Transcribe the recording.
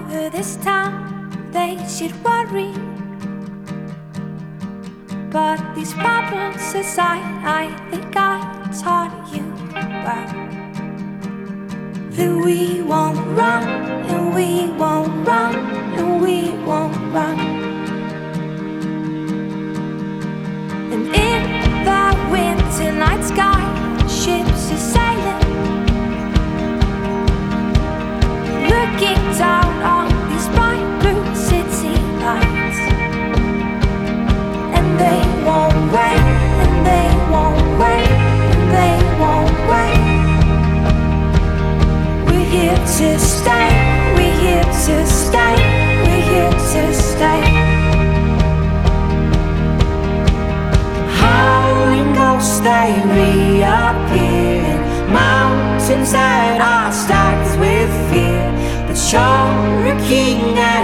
this town, they should worry. But these problems aside, I think I taught you well that we won't run, and we won't run, and we won't run. And in the winter night sky, ships are sailing, looking down on these bright blue city lights. And they won't wait, and they won't wait, and they won't wait. We're here to stay, we're here to stay, we're here to stay. Howling ghosts, they reappear in mountains that are stacked with fear. But you're a king